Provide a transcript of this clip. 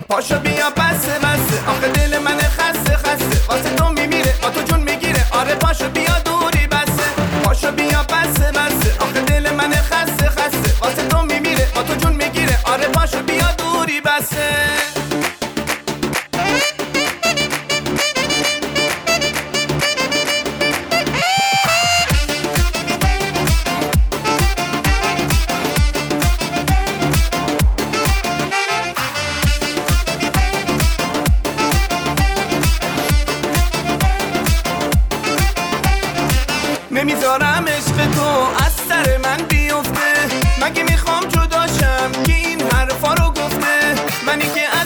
پاشو بیا بسه بسه، آخه دل من خسته خسته، واسه تو میمیره با تو جون میگیره. آره پاشو بیا دوری بسه، پاشو بیا بسه بسه، آخه دل من خسته خسته، واسه تو میمیره با تو جون میگیره. آره پاشو بیا دوری بسه. نمیذارم عشق تو از سر من بیفته، مگه میخوام جداشم که این حرفا رو گفته. منی که